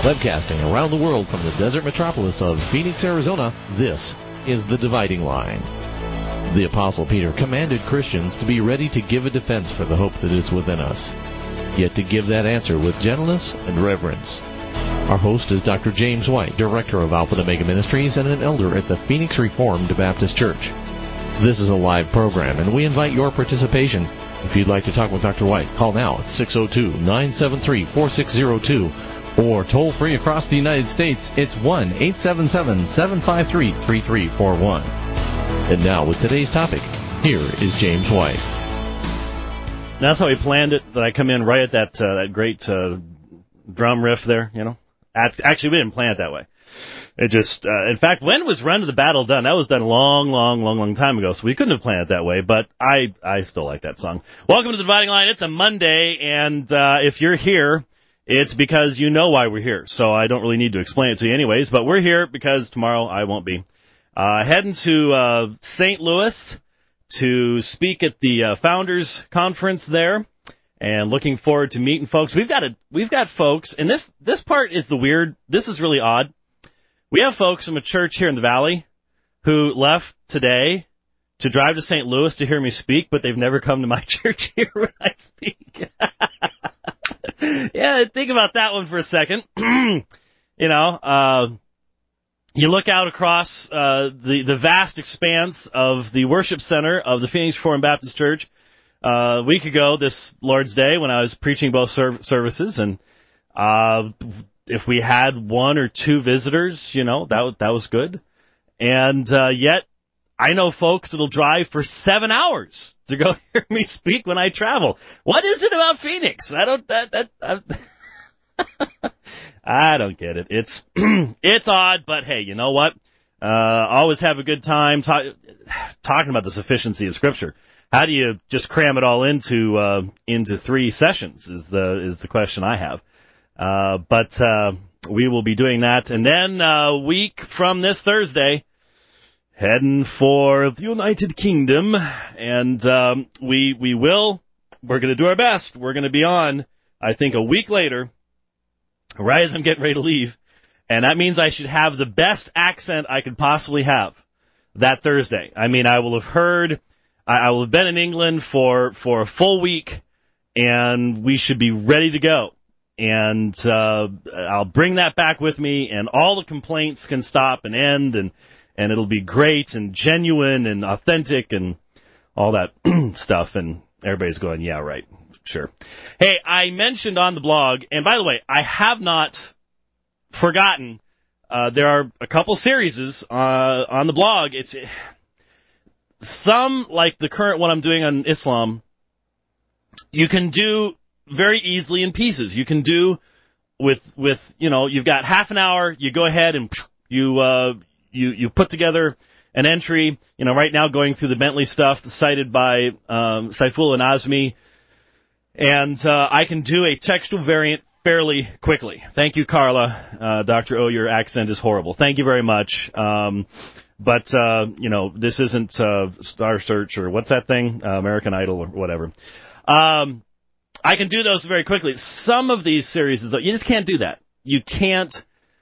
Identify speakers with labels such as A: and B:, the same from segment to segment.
A: Webcasting around the world from the desert metropolis of Phoenix, Arizona, this is The Dividing Line. The Apostle Peter commanded Christians to be ready to give a defense for the hope that is within us, yet to give that answer with gentleness and reverence. Our host is Dr. James White, Director of Alpha and Omega Ministries and an elder at the Phoenix Reformed Baptist Church. This is a live program, and we invite your participation. If you'd like to talk with Dr. White, call now at 602-973-4602. Or toll-free across the United States, it's 1-877-753-3341. And now, with today's topic, here is James White.
B: That's how we planned it, that I come in right at that great drum riff there, you know. Actually, we didn't plan it that way. It just, in fact, when was Run to the Battle done? That was done a long time ago, so we couldn't have planned it that way, but I still like that song. Welcome to The Dividing Line. It's a Monday, and if you're here, it's because you know why we're here, so I don't really need to explain it to you anyways, but we're here because tomorrow I won't be. Heading to St. Louis to speak at the Founders Conference there, and looking forward to meeting folks. We've got folks, and this part is this is really odd. We have folks from a church here in the Valley who left today to drive to St. Louis to hear me speak, but they've never come to my church here when I speak. Yeah, think about that one for a second. You look out across the vast expanse of the worship center of the Phoenix Reformed Baptist Church a week ago, this Lord's Day, when I was preaching both services, and if we had one or two visitors, that was good. And yet, I know folks that'll drive for 7 hours to go hear me speak when I travel. What is it about Phoenix? I don't get it. It's odd, but hey, you know what? Always have a good time talking about the sufficiency of Scripture. How do you just cram it all into 3 sessions? Is the question I have. But we will be doing that, and then a week from this Thursday, heading for the United Kingdom, and we're going to do our best. We're going to be on, I think, a week later, right as I'm getting ready to leave, and that means I should have the best accent I could possibly have that Thursday. I mean, I will have been in England for a full week, and we should be ready to go. And I'll bring that back with me, and all the complaints can stop and end, and it'll be great and genuine and authentic and all that stuff. And everybody's going, yeah, right, sure. Hey, I mentioned on the blog, and by the way, I have not forgotten, there are a couple series on the blog. It's some, like the current one I'm doing on Islam, you can do very easily in pieces. You can do with you've got half an hour, you go ahead and you put together an entry, right now going through the Bentley stuff cited by Saifullah Nazmi, and I can do a textual variant fairly quickly. Thank you, Carla. Dr. O, your accent is horrible. Thank you very much. But this isn't Star Search or what's that thing? American Idol or whatever. I can do those very quickly. Some of these series, though, you just can't do that. You can't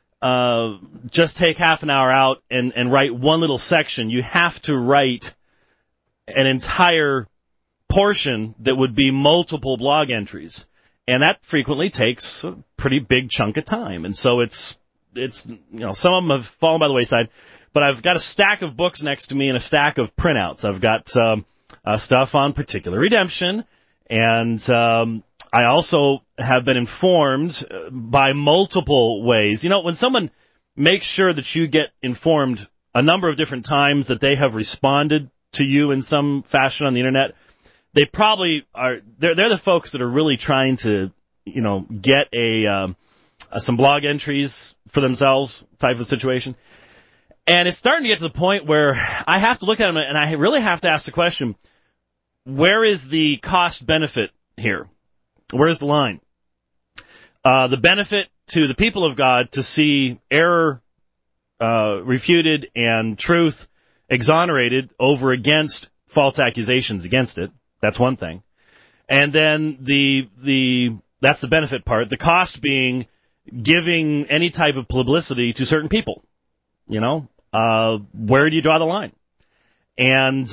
B: just take half an hour out and write one little section. You have to write an entire portion that would be multiple blog entries. And that frequently takes a pretty big chunk of time. And so it's some of them have fallen by the wayside. But I've got a stack of books next to me and a stack of printouts. I've got stuff on particular redemption. And I also have been informed by multiple ways. When someone makes sure that you get informed a number of different times that they have responded to you in some fashion on the Internet, they probably are. They're the folks that are really trying to, get some blog entries for themselves type of situation. And it's starting to get to the point where I have to look at them and I really have to ask the question, where is the cost-benefit here? Where's the line? The benefit to the people of God to see error refuted and truth exonerated over against false accusations against it. That's one thing. And then that's the benefit part. The cost being giving any type of publicity to certain people. Where do you draw the line? And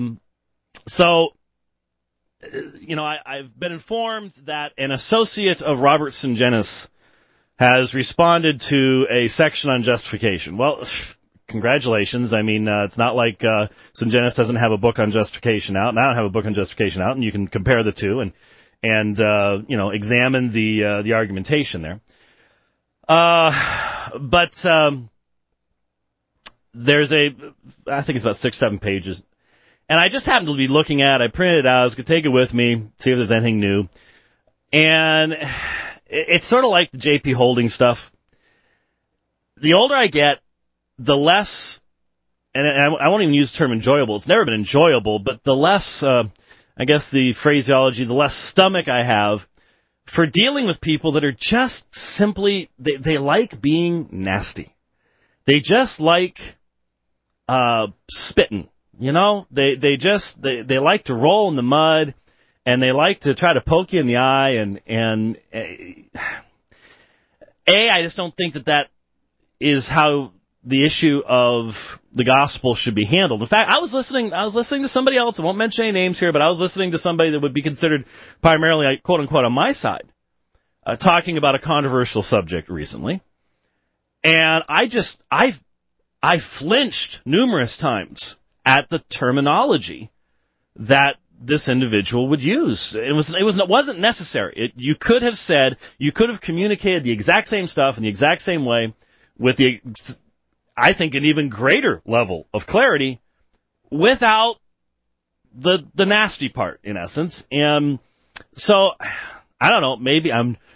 B: I've been informed that an associate of Robert Sungenis has responded to a section on justification. Well, congratulations. I mean, it's not like Sungenis doesn't have a book on justification out, and I don't have a book on justification out, and you can compare the two and examine the argumentation there. But there's I think it's about 6-7 pages. And I just happened to be looking at it. I printed it out. I was going to take it with me, see if there's anything new. And it's sort of like the J.P. Holding stuff. The older I get, the less, and I won't even use the term enjoyable. It's never been enjoyable, but the less, I guess the phraseology, the less stomach I have for dealing with people that are just simply, they like being nasty. They just like spitting. They like to roll in the mud, and they like to try to poke you in the eye, and I just don't think that is how the issue of the gospel should be handled. In fact, I was listening to somebody else. I won't mention any names here, but I was listening to somebody that would be considered primarily, quote unquote, on my side, talking about a controversial subject recently, and I flinched numerous times at the terminology that this individual would use. It wasn't necessary. You could have communicated the exact same stuff in the exact same way with I think, an even greater level of clarity without the nasty part, in essence. And so, I don't know, maybe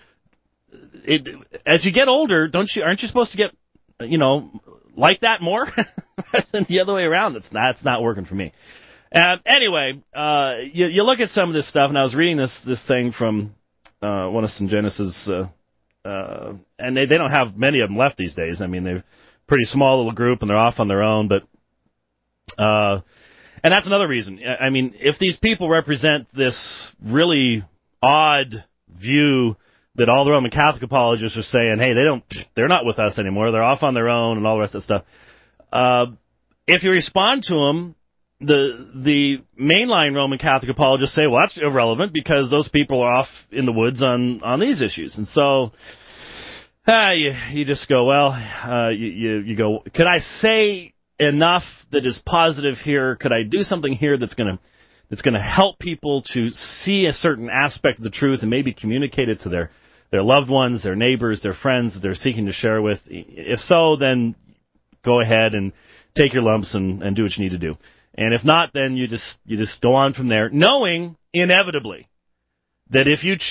B: as you get older, aren't you supposed to get, like that more? Than the other way around. That's not working for me. Anyway, you look at some of this stuff, and I was reading this thing from one of Sungenis's, and they don't have many of them left these days. I mean, they're a pretty small little group, and they're off on their own. But and that's another reason. I mean, if these people represent this really odd view that all the Roman Catholic apologists are saying, hey, they're not with us anymore. They're off on their own, and all the rest of that stuff. If you respond to them, the mainline Roman Catholic apologists say, well, that's irrelevant because those people are off in the woods on these issues. And so you just go, well, you go, could I say enough that is positive here? Could I do something here that's going to help people to see a certain aspect of the truth and maybe communicate it to their loved ones, their neighbors, their friends that they're seeking to share with? If so, then go ahead and take your lumps and do what you need to do. And if not, then you just go on from there, knowing inevitably that if you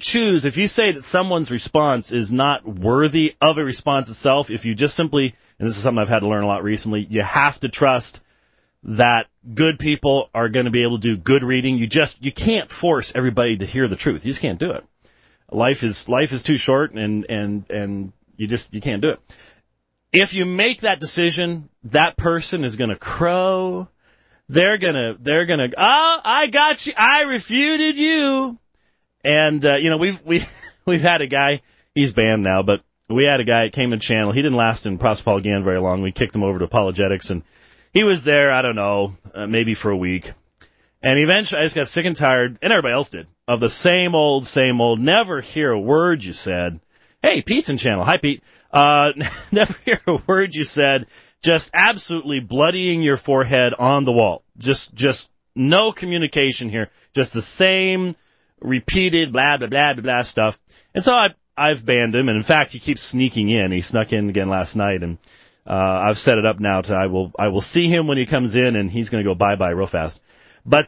B: say that someone's response is not worthy of a response itself, if you just simply, and this is something I've had to learn a lot recently, you have to trust that good people are going to be able to do good reading. You can't force everybody to hear the truth. You just can't do it. Life is too short, and you can't do it. If you make that decision, that person is going to crow. They're gonna, I got you. I refuted you. And, we've had a guy, he's banned now, but we had a guy that came to the channel. He didn't last in prosopaganda very long. We kicked him over to apologetics, and he was there, I don't know, maybe for a week. And eventually I just got sick and tired, and everybody else did, of the same old, never hear a word you said. Hey, Pete's in channel. Hi, Pete. Never hear a word you said. Just absolutely bloodying your forehead on the wall. Just no communication here. Just the same repeated blah, blah, blah, blah, blah stuff. And so I've banned him, and in fact, he keeps sneaking in. He snuck in again last night, and I've set it up now to I will see him when he comes in, and he's going to go bye-bye real fast. But,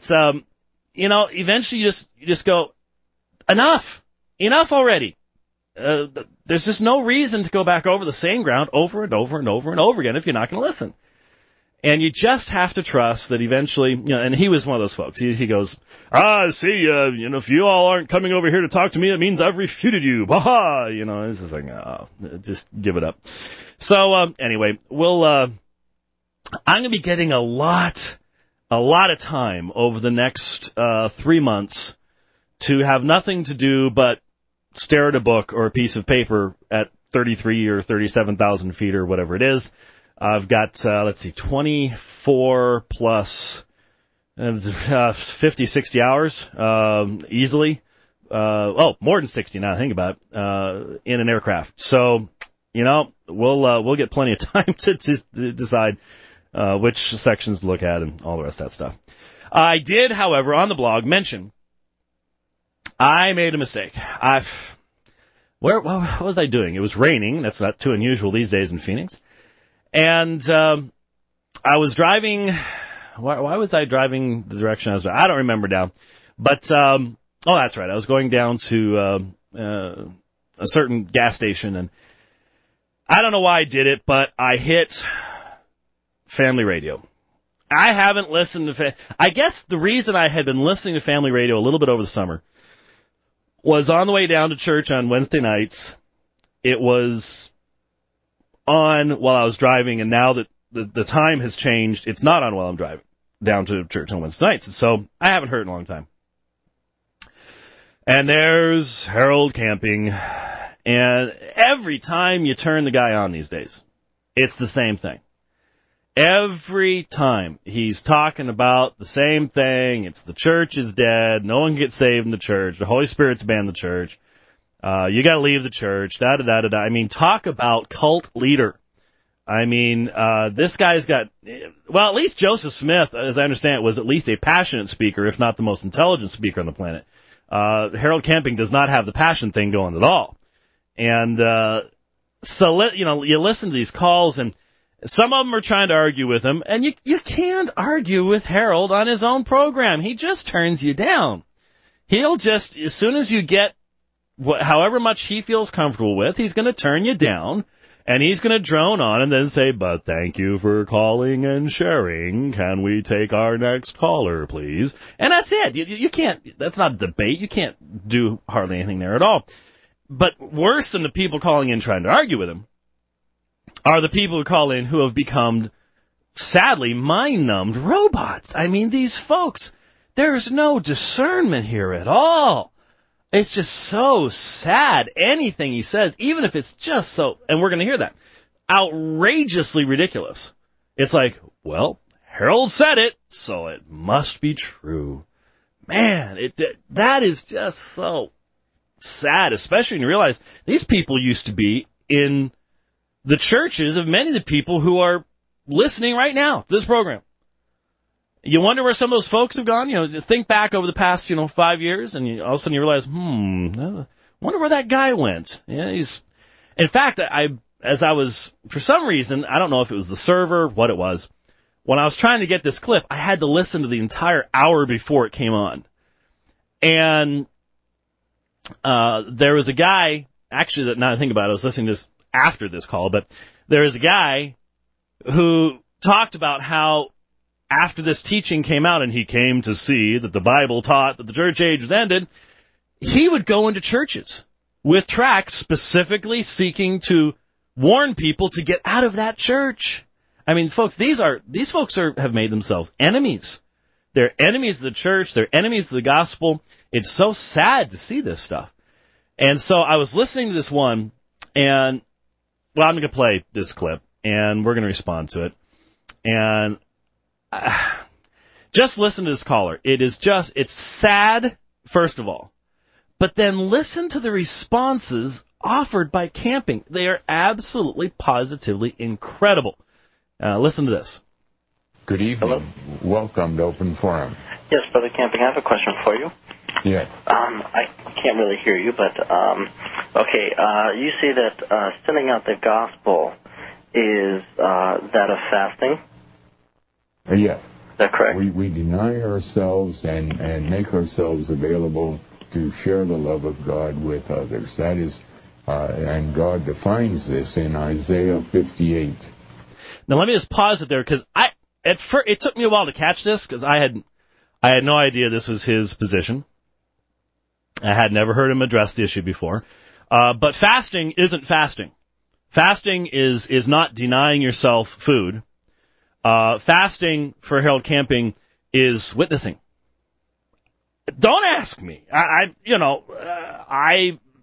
B: eventually you just go, enough already. There's just no reason to go back over the same ground over and over and over and over again if you're not going to listen. And you just have to trust that eventually, and he was one of those folks. He goes, see, if you all aren't coming over here to talk to me, it means I've refuted you. Ha-ha! It's just like, oh, just give it up. So, anyway, I'm going to be getting a lot of time over the next 3 months to have nothing to do but stare at a book or a piece of paper at 33 or 37,000 feet or whatever it is. I've got, 24 plus 50, 60 hours easily. More than 60 now I think about it, in an aircraft. So, we'll get plenty of time to decide which sections to look at and all the rest of that stuff. I did, however, on the blog mention I made a mistake. What was I doing? It was raining. That's not too unusual these days in Phoenix. And I was driving. Why was I driving the direction I was driving? I don't remember now. But, that's right. I was going down to a certain gas station, and I don't know why I did it, but I hit Family Radio. I haven't listened to I guess the reason I had been listening to Family Radio a little bit over the summer was on the way down to church on Wednesday nights. It was on while I was driving, and now that the time has changed, it's not on while I'm driving down to church on Wednesday nights. So I haven't heard it in a long time. And there's Harold Camping, and every time you turn the guy on these days, it's the same thing. Every time he's talking about the same thing. It's the church is dead. No one gets saved in the church. The Holy Spirit's banned the church. You got to leave the church. Da-da-da-da-da. I mean, talk about cult leader. I mean, this guy's got, well, at least Joseph Smith, as I understand it, was at least a passionate speaker, if not the most intelligent speaker on the planet. Harold Camping does not have the passion thing going at all. And you listen to these calls, and some of them are trying to argue with him, and you can't argue with Harold on his own program. He just turns you down. He'll just, as soon as you get however much he feels comfortable with, he's going to turn you down, and he's going to drone on and then say, but thank you for calling and sharing. Can we take our next caller, please? And that's it. You can't, that's not a debate. You can't do hardly anything there at all. But worse than the people calling in trying to argue with him are the people who call in who have become, sadly, mind-numbed robots. I mean, these folks, there's no discernment here at all. It's just so sad. Anything he says, even if it's just so, and we're going to hear that, outrageously ridiculous. It's like, well, Harold said it, so it must be true. Man, that is just so sad, especially when you realize these people used to be in the churches of many of the people who are listening right now to this program. You wonder where some of those folks have gone. Think back over the past, 5 years, and all of a sudden you realize, I wonder where that guy went. Yeah, in fact, as I was, for some reason, I don't know if it was the server, what it was, when I was trying to get this clip, I had to listen to the entire hour before it came on. And there was a guy, actually, that now I think about it, I was listening to this after this call, but there was a guy who talked about how after this teaching came out and he came to see that the Bible taught that the church age was ended, he would go into churches with tracts specifically seeking to warn people to get out of that church. I mean, folks, these folks have made themselves enemies. They're enemies of the church. They're enemies of the gospel. It's so sad to see this stuff. And so I was listening to this one, and, well, I'm going to play this clip, and we're going to respond to it. And just listen to this caller. It's sad, first of all. But then listen to the responses offered by Camping. They are absolutely, positively incredible. Listen to this.
C: Good evening.
D: Hello.
C: Welcome to Open Forum.
D: Yes, Brother Camping, I have a question for you.
C: Yes.
D: I can't really hear you, but, okay, you say that sending out the gospel is that of fasting?
C: Yes.
D: Is that correct?
C: We deny ourselves and make ourselves available to share the love of God with others. That is, and God defines this in Isaiah 58.
B: Now, let me just pause it there, because it took me a while to catch this, because I had no idea this was his position. I had never heard him address the issue before. But fasting isn't fasting. Fasting is not denying yourself food. Fasting for Harold Camping is witnessing. Don't ask me.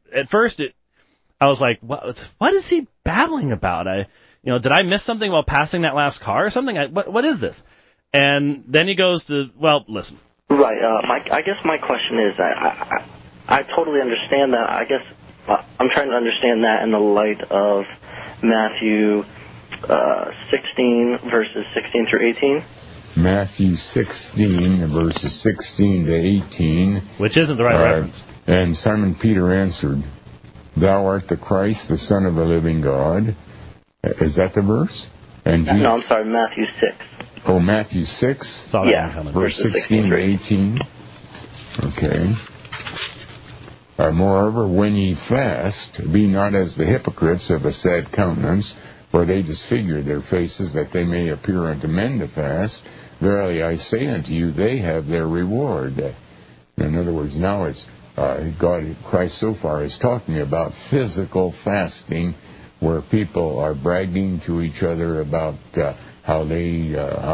B: at first I was like, what is he babbling about? Did I miss something while passing that last car or something? What is this? And then he goes to, well, listen.
D: Right. I guess my question is, I totally understand that. I guess I'm trying to understand that in the light of Matthew 16, verses 16 through 18.
C: Matthew 16, verses 16 to 18.
B: Which isn't the right reference.
C: And Simon Peter answered, Thou art the Christ, the Son of the living God. Is that the verse? And
D: no, I'm sorry, Matthew 6.
C: Oh, Matthew 6?
D: Yeah.
C: Verse 16 to 18. Okay. Moreover, when ye fast, be not as the hypocrites of a sad countenance, for they disfigure their faces, that they may appear unto men to fast. Verily I say unto you, they have their reward. In other words, now it's Christ so far is talking about physical fasting, where people are bragging to each other about how they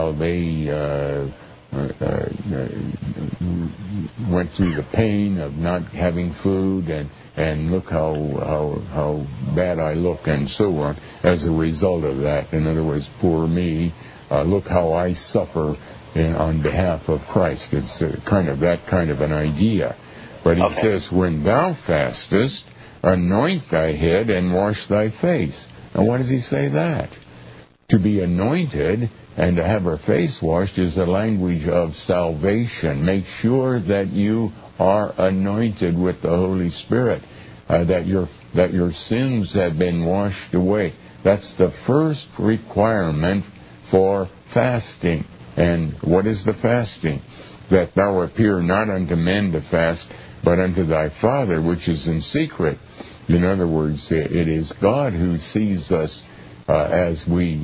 C: went through the pain of not having food, and look how bad I look, and so on, as a result of that. In other words, poor me, look how I suffer on behalf of Christ. It's that kind of an idea. But he says, when thou fastest, anoint thy head and wash thy face. And why does he say that? To be anointed and to have our face washed is a language of salvation. Make sure that you are anointed with the Holy Spirit, that your sins have been washed away. That's the first requirement for fasting. And what is the fasting? That thou appear not unto men to fast, but unto thy Father which is in secret. In other words, it is God who sees us He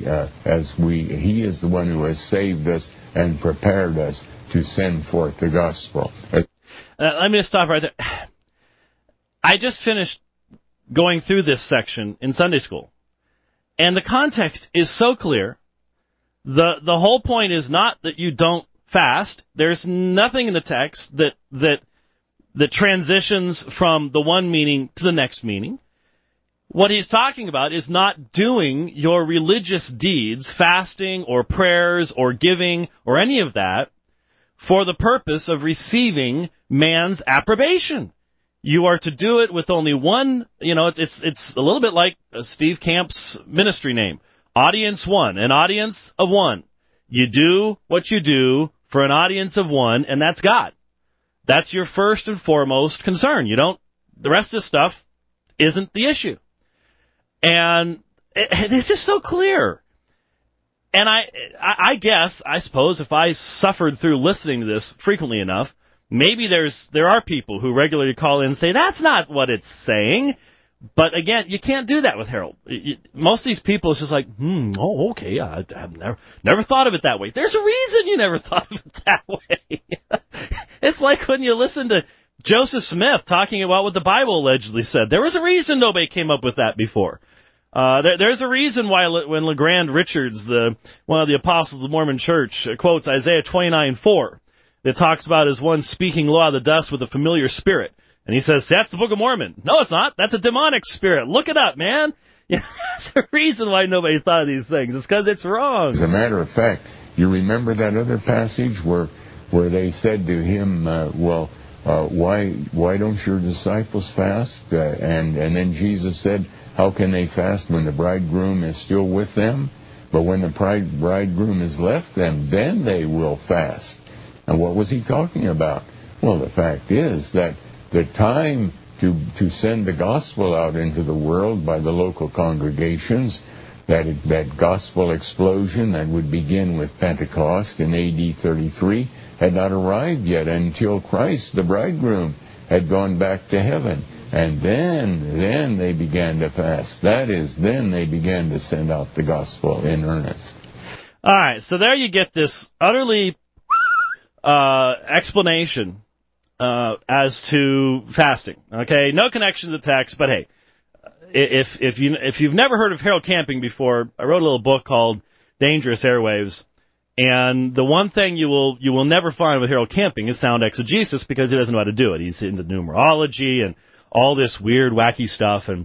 C: is the one who has saved us and prepared us to send forth the gospel.
B: Let me just stop right there. I just finished going through this section in Sunday school, and the context is so clear. The whole point is not that you don't fast. There's nothing in the text that transitions from the one meaning to the next meaning. What he's talking about is not doing your religious deeds, fasting or prayers or giving or any of that, for the purpose of receiving man's approbation. You are to do it with only one, it's a little bit like Steve Camp's ministry name, Audience One, an audience of one. You do what you do for an audience of one, and that's God. That's your first and foremost concern. The rest of this stuff isn't the issue. And it's just so clear. And I suppose if I suffered through listening to this frequently enough, maybe there are people who regularly call in and say, that's not what it's saying. But again, you can't do that with Harold. Most of these people, it's just like, okay, I've never thought of it that way. There's a reason you never thought of it that way. It's like when you listen to Joseph Smith talking about what the Bible allegedly said. There was a reason nobody came up with that before. There's a reason why when LeGrand Richards, one of the apostles of the Mormon Church, quotes Isaiah 29:4, that talks about as one speaking low out of the dust with a familiar spirit. And he says, that's the Book of Mormon. No, it's not. That's a demonic spirit. Look it up, man. There's a reason why nobody thought of these things. It's because it's wrong.
C: As a matter of fact, you remember that other passage where they said to him, why don't your disciples fast? And then Jesus said, how can they fast when the bridegroom is still with them? But when the bridegroom has left them, then they will fast. And what was he talking about? Well, the fact is that the time to send the gospel out into the world by the local congregations, that gospel explosion that would begin with Pentecost in AD 33, had not arrived yet until Christ, the bridegroom, had gone back to heaven. And then they began to fast. That is, then they began to send out the gospel in earnest.
B: All right, so there you get this utterly explanation as to fasting. Okay, no connection to the text, but hey, if you've never heard of Harold Camping before, I wrote a little book called Dangerous Airwaves, and the one thing you will never find with Harold Camping is sound exegesis, because he doesn't know how to do it. He's into numerology and all this weird, wacky stuff, and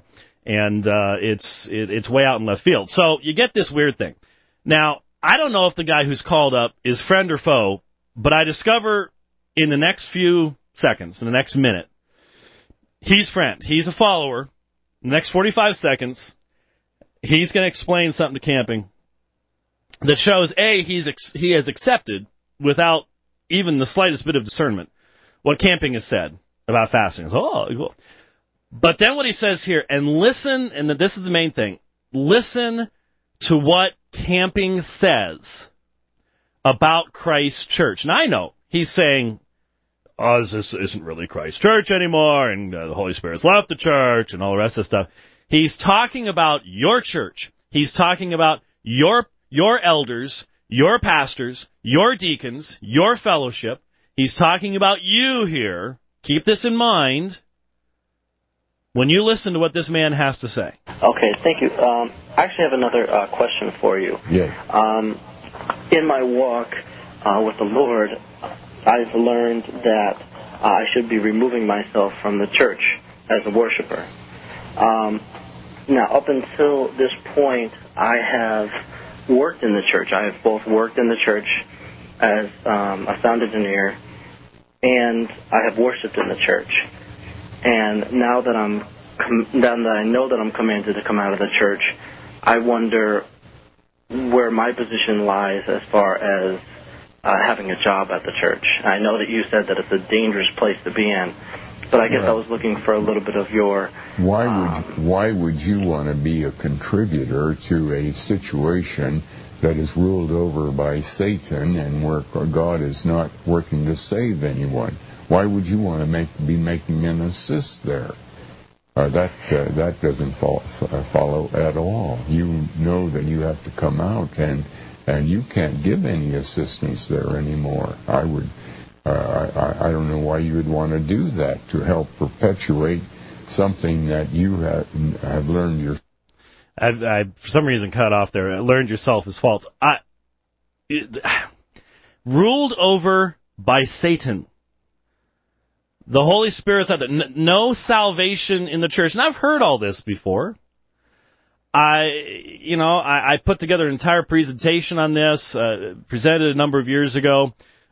B: it's way out in left field. So you get this weird thing. Now, I don't know if the guy who's called up is friend or foe, but I discover in the next few seconds, in the next minute, he's friend. He's a follower. In the next 45 seconds, he's going to explain something to Camping that shows, A, he has accepted, without even the slightest bit of discernment, what Camping has said about fasting. Cool. But then what he says here, and listen, and this is the main thing, listen to what Camping says about Christ Church. And I know he's saying, this isn't really Christ Church anymore, and the Holy Spirit's left the church, and all the rest of the stuff. He's talking about your church. He's talking about your elders, your pastors, your deacons, your fellowship. He's talking about you here. Keep this in mind when you listen to what this man has to say.
D: Okay, thank you. I actually have another question for you.
C: Yes.
D: In my walk with the Lord, I've learned that I should be removing myself from the church as a worshiper. Now, up until this point, I have worked in the church. I have both worked in the church as a sound engineer, and I have worshipped in the church. And now that I know that I'm commanded to come out of the church, I wonder where my position lies as far as having a job at the church. I know that you said that it's a dangerous place to be in, but I guess I was looking for a little bit of your...
C: Why would you want to be a contributor to a situation that is ruled over by Satan and where God is not working to save anyone? Why would you want to be making an assist there? That doesn't follow at all. You know that you have to come out, and you can't give any assistance there anymore. I don't know why you would want to do that, to help perpetuate something that you have learned
B: I for some reason cut off there. Learned yourself is false. Ruled over by Satan. The Holy Spirit said that no salvation in the church. And I've heard all this before. I put together an entire presentation on this, presented a number of years ago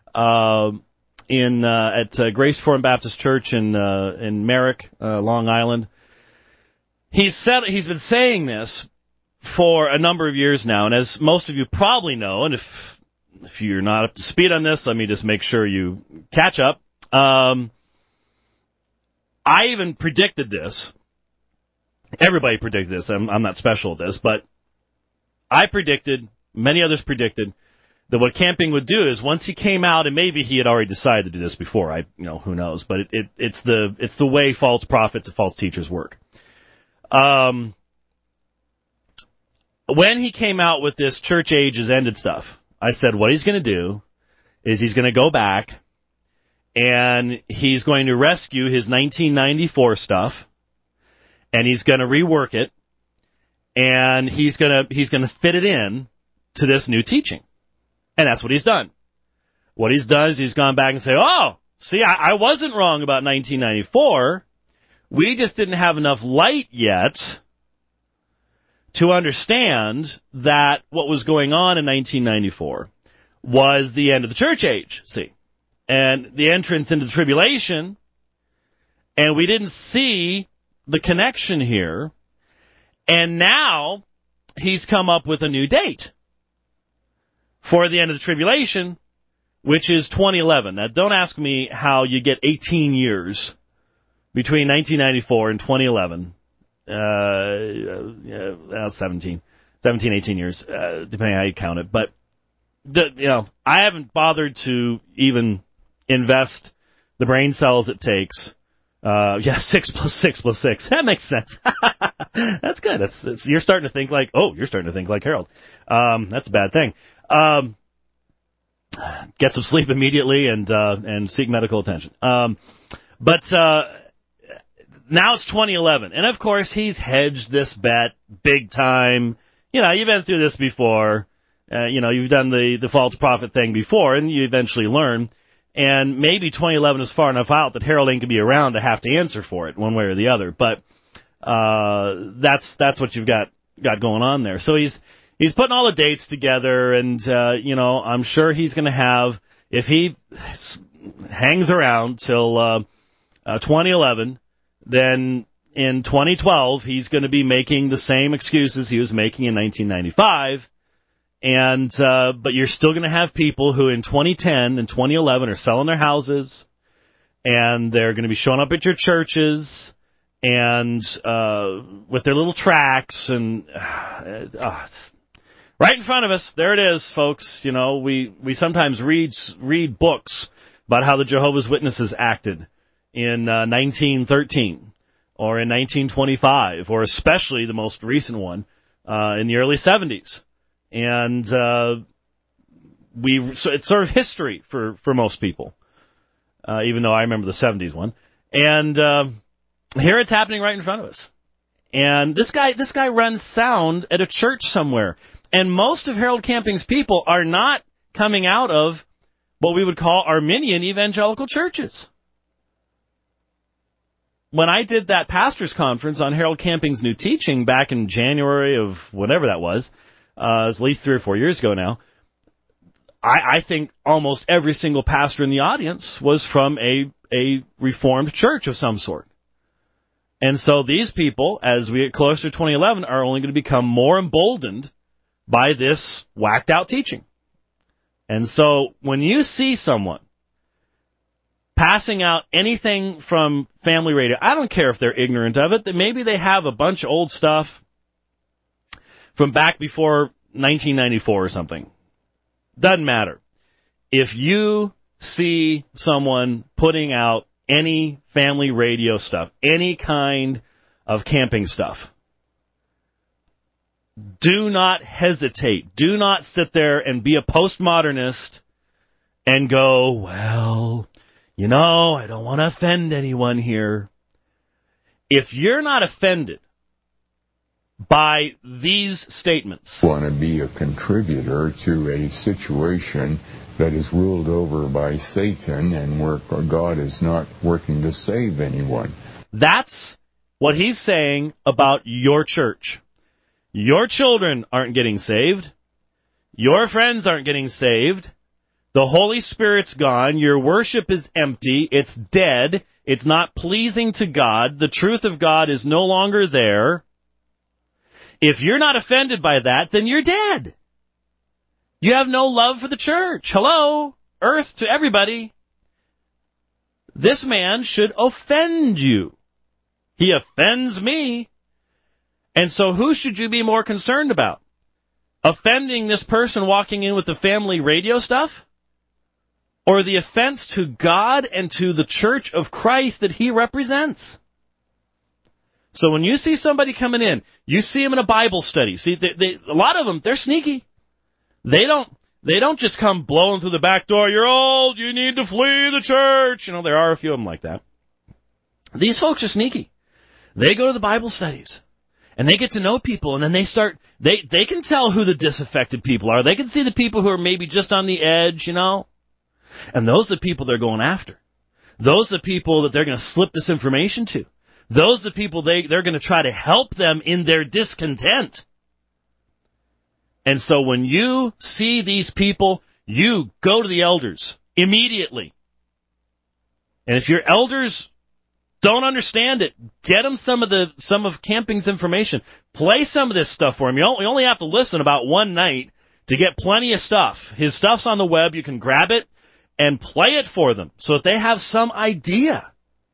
B: at Grace Forum Baptist Church in Merrick, Long Island. He's been saying this for a number of years now, and as most of you probably know, and if you're not up to speed on this, let me just make sure you catch up. I even predicted this. Everybody predicted this. I'm not special at this, but I predicted, many others predicted, that what Camping would do is once he came out, and maybe he had already decided to do this before, who knows, but it's the way false prophets and false teachers work. When he came out with this church age has ended stuff, I said what he's going to do is he's going to go back and he's going to rescue his 1994 stuff, and he's going to rework it, and he's going to fit it in to this new teaching. And that's what he's done. What he's done is he's gone back and said, see, I wasn't wrong about 1994. We just didn't have enough light yet to understand that what was going on in 1994 was the end of the church age, see, and the entrance into the tribulation, and we didn't see the connection here, and now he's come up with a new date for the end of the tribulation, which is 2011. Now, don't ask me how you get 18 years between 1994 and 2011. 17, 18 years, depending on how you count it. But, I haven't bothered to even invest the brain cells it takes. 6 plus 6 plus 6. That makes sense. That's good. You're starting to think like Harold. That's a bad thing. Get some sleep immediately and seek medical attention. But now it's 2011, and of course he's hedged this bet big time. You've been through this before. You've done the false prophet thing before, and you eventually learn. And maybe 2011 is far enough out that Harold ain't going to be around to have to answer for it one way or the other. But that's what you've got going on there. So he's putting all the dates together, and I'm sure he's going to have, if he hangs around till 2011, then in 2012 he's going to be making the same excuses he was making in 1995. And but you're still going to have people who in 2010 and 2011 are selling their houses, and they're going to be showing up at your churches and with their little tracts and right in front of us. There it is, folks. We sometimes read books about how the Jehovah's Witnesses acted in 1913 or in 1925, or especially the most recent one in the early 70s. And so it's sort of history for most people, even though I remember the 70s one. And here it's happening right in front of us. And this guy runs sound at a church somewhere. And most of Harold Camping's people are not coming out of what we would call Arminian evangelical churches. When I did that pastor's conference on Harold Camping's new teaching back in January of whatever that was, at least 3 or 4 years ago now, I think almost every single pastor in the audience was from a Reformed church of some sort. And so these people, as we get closer to 2011, are only going to become more emboldened by this whacked-out teaching. And so when you see someone passing out anything from family radio, I don't care if they're ignorant of it, that maybe they have a bunch of old stuff from back before 1994 or something. Doesn't matter. If you see someone putting out any family radio stuff, any kind of camping stuff, do not hesitate. Do not sit there and be a postmodernist and go, well, I don't want to offend anyone here. If you're not offended by these statements,
C: want to be a contributor to a situation that is ruled over by Satan and where God is not working to save anyone.
B: That's what he's saying about your church. Your children aren't getting saved. Your friends aren't getting saved. The Holy Spirit's gone. Your worship is empty. It's dead. It's not pleasing to God. The truth of God is no longer there. If you're not offended by that, then you're dead. You have no love for the church. Hello, earth to everybody. This man should offend you. He offends me. And so who should you be more concerned about? Offending this person walking in with the family radio stuff? Or the offense to God and to the church of Christ that he represents? So when you see somebody coming in, you see them in a Bible study. See, a lot of them, they're sneaky. They don't just come blowing through the back door. You're old. You need to flee the church. There are a few of them like that. These folks are sneaky. They go to the Bible studies, and they get to know people, and then they can tell who the disaffected people are. They can see the people who are maybe just on the edge, And those are the people they're going after. Those are the people that they're going to slip this information to. Those are the people they're going to try to help them in their discontent. And so when you see these people, you go to the elders immediately. And if your elders don't understand it, get them some of Camping's information. Play some of this stuff for him. You only have to listen about one night to get plenty of stuff. His stuff's on the web. You can grab it and play it for them so that they have some idea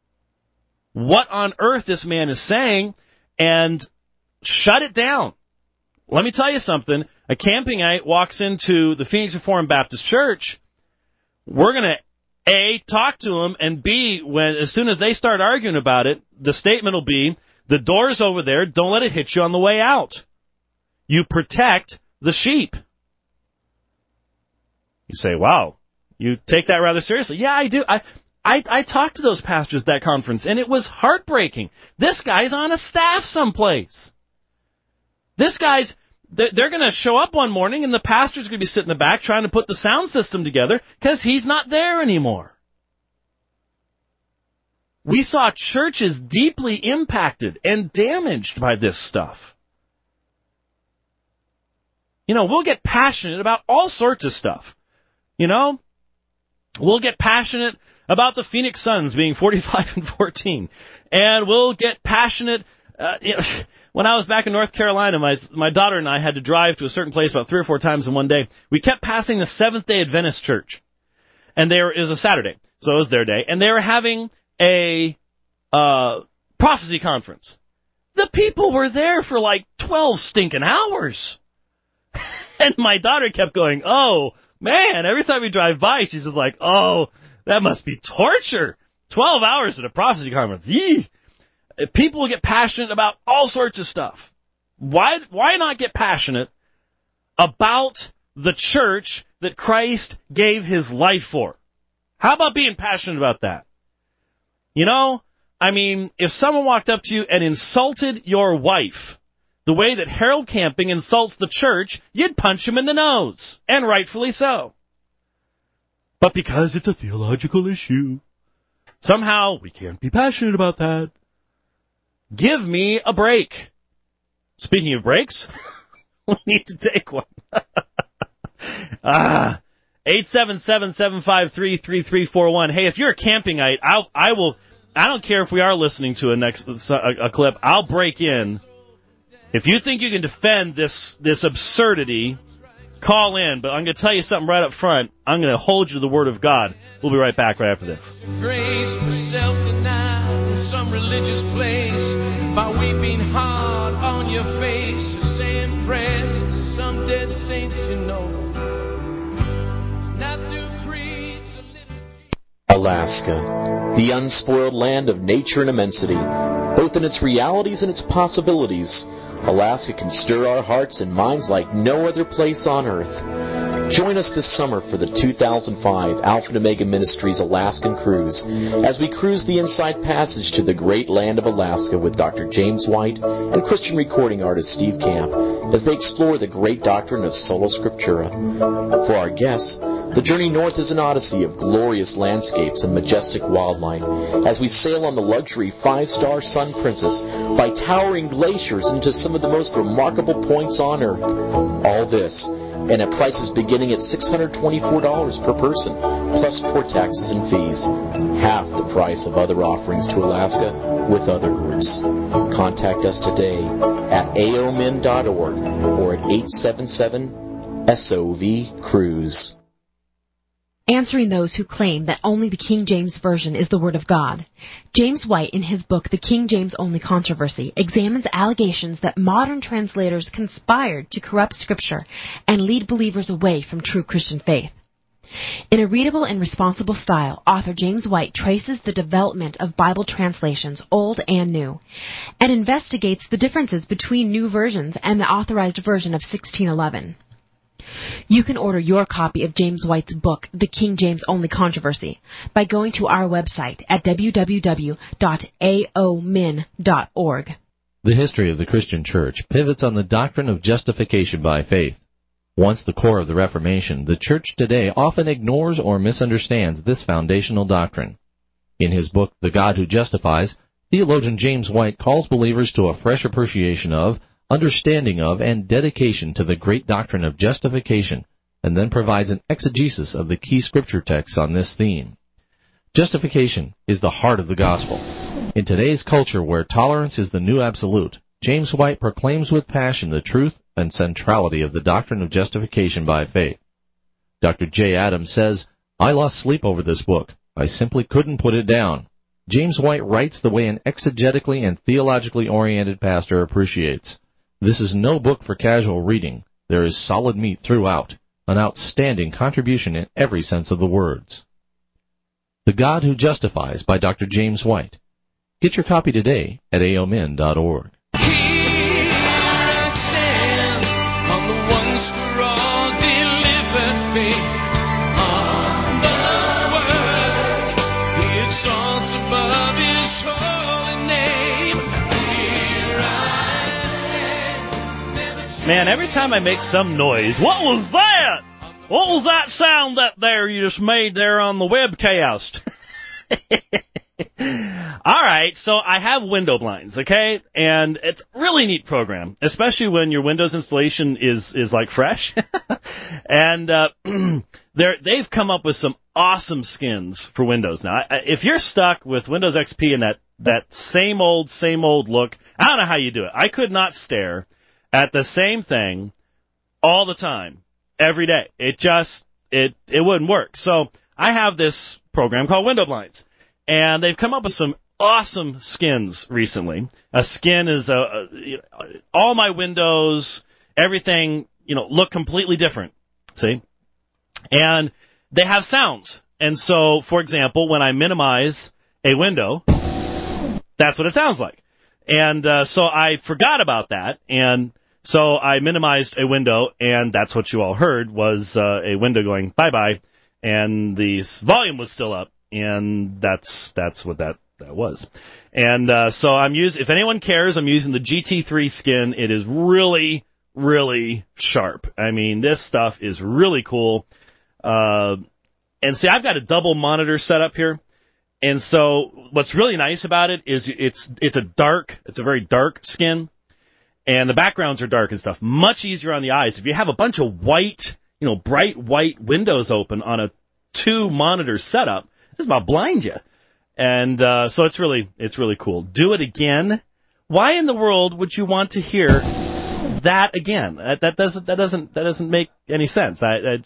B: what on earth this man is saying, and shut it down. Let me tell you something. A campingite walks into the Phoenix Reformed Baptist Church, we're going to, A, talk to them, and B, as soon as they start arguing about it, the statement will be, the door's over there, don't let it hit you on the way out. You protect the sheep. You say, wow, you take that rather seriously. Yeah, I do. I talked to those pastors at that conference, and it was heartbreaking. This guy's on a staff someplace. This guy's they're going to show up one morning and the pastor's going to be sitting in the back trying to put the sound system together because he's not there anymore. We saw churches deeply impacted and damaged by this stuff. You know, we'll get passionate about all sorts of stuff. You know, we'll get passionate about the Phoenix Suns being 45-14, and we'll get passionate. When I was back in North Carolina, my daughter and I had to drive to a certain place about 3 or 4 times in one day. We kept passing the Seventh-day Adventist Church, and it was a Saturday, so it was their day, and they were having a prophecy conference. The people were there for like 12 stinking hours. And my daughter kept going, oh, man, every time we drive by, she's just like, oh, that must be torture. 12 hours at a prophecy conference. Yee! People get passionate about all sorts of stuff. Why not get passionate about the church that Christ gave his life for? How about being passionate about that? You know, I mean, if someone walked up to you and insulted your wife the way that Harold Camping insults the church, you'd punch him in the nose, and rightfully so. But because it's a theological issue, somehow we can't be passionate about that. Give me a break. Speaking of breaks, we need to take one. 877-753-3341. Hey, if you're a campingite, I don't care if we are listening to a clip. I'll break in. If you think you can defend this absurdity, call in. But I'm going to tell you something right up front. I'm going to hold you to the Word of God. We'll be right back right after this.
E: Grace for self-denial in some religious place, by weeping hard on your face, or saying prayers to some dead saints you know. It's not through creeds or liturgy.
F: Alaska, the unspoiled land of nature and immensity, both in its realities and its possibilities. Alaska can stir our hearts and minds like no other place on earth. Join us this summer for the 2005 Alpha and Omega Ministries Alaskan Cruise as we cruise the Inside Passage to the great land of Alaska with Dr. James White and Christian recording artist Steve Camp as they explore the great doctrine of Sola Scriptura. For our guests, the journey north is an odyssey of glorious landscapes and majestic wildlife as we sail on the luxury 5-star Sun Princess by towering glaciers into some of the most remarkable points on earth. All this, and at prices beginning at $624 per person, plus port taxes and fees. Half the price of other offerings to Alaska with other groups. Contact us today at aomin.org or at 877-SOV-CRUISE.
G: Answering those who claim that only the King James Version is the Word of God. James White, in his book, The King James Only Controversy, examines allegations that modern translators conspired to corrupt Scripture and lead believers away from true Christian faith. In a readable and responsible style, author James White traces the development of Bible translations, old and new, and investigates the differences between new versions and the authorized version of 1611. You can order your copy of James White's book, The King James Only Controversy, by going to our website at www.aomin.org.
A: The history of the Christian Church pivots on the doctrine of justification by faith. Once the core of the Reformation, the Church today often ignores or misunderstands this foundational doctrine. In his book, The God Who Justifies, theologian James White calls believers to a fresh appreciation of, understanding of, and dedication to the great doctrine of justification, and then provides an exegesis of the key Scripture texts on this theme. Justification is the heart of the gospel. In today's culture where tolerance is the new absolute, James White proclaims with passion the truth and centrality of the doctrine of justification by faith. Dr. J. Adams says, "I lost sleep over this book. I simply couldn't put it down." James White writes the way an exegetically and theologically oriented pastor appreciates. This is no book for casual reading. There is solid meat throughout, an outstanding contribution in every sense of the words. The God Who Justifies by Dr. James White. Get your copy today at aomin.org.
B: Man, every time I make some noise, what was that? What was that sound that there you just made there on the webcast? All right, so I have window blinds, okay? And it's a really neat program, especially when your Windows installation is like fresh. And they've come up with some awesome skins for Windows. Now, if you're stuck with Windows XP and that same old look, I don't know how you do it. I could not stare at the same thing all the time, every day. It wouldn't work. So I have this program called Window Blinds, and they've come up with some awesome skins recently. A skin is all my windows, everything, look completely different. See? And they have sounds. And so, for example, when I minimize a window, that's what it sounds like. And so I forgot about that, and so I minimized a window, and that's what you all heard was a window going bye-bye, and the volume was still up, and that's what that was. And so if anyone cares, I'm using the GT3 skin. It is really, really sharp. I mean, this stuff is really cool. And see, I've got a double monitor set up here. And so what's really nice about it is it's a very dark skin, and the backgrounds are dark and stuff. Much easier on the eyes. If you have a bunch of white, bright white windows open on a 2-monitor setup, this about blind you. And so it's really cool. Do it again. Why in the world would you want to hear that again? That doesn't make any sense.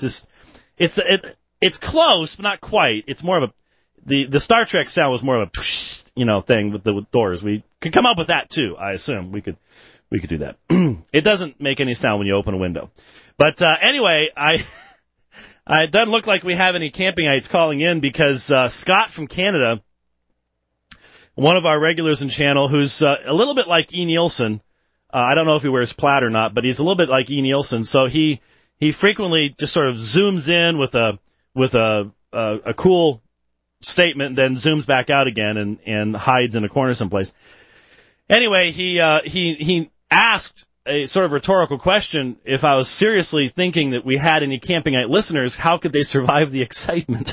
B: It's close, but not quite. It's more of the Star Trek sound was more of a thing with the doors. We could come up with that too. I assume we could do that. It doesn't make any sound when you open a window. But anyway, it doesn't look like we have any campingites calling in because Scott from Canada, one of our regulars in channel, who's a little bit like E. Nielsen. I don't know if he wears plaid or not, but he's a little bit like E. Nielsen. So he frequently just sort of zooms in with a cool statement, then zooms back out again and hides in a corner someplace. Anyway, he asked a sort of rhetorical question. If I was seriously thinking that we had any campingite listeners, how could they survive the excitement?